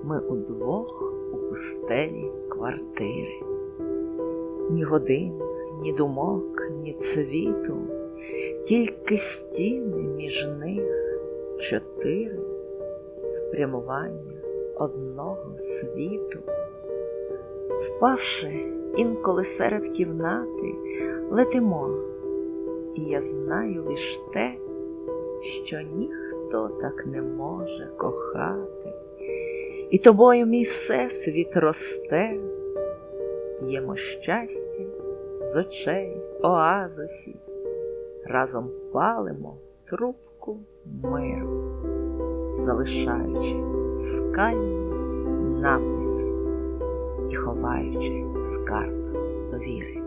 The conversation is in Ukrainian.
Ми удвох у пустелі квартири. Ні годин, ні думок, ні цвіту, тільки стіни між них 4, спрямування одного світу. Впавши інколи серед кімнати, летимо, і я знаю лиш те, що ніхто так не може кохати. І тобою мій всесвіт росте, п'ємо щастя з очей оазисів, разом палимо трубку миру, залишаючи скальні написи і ховаючи скарб довіри.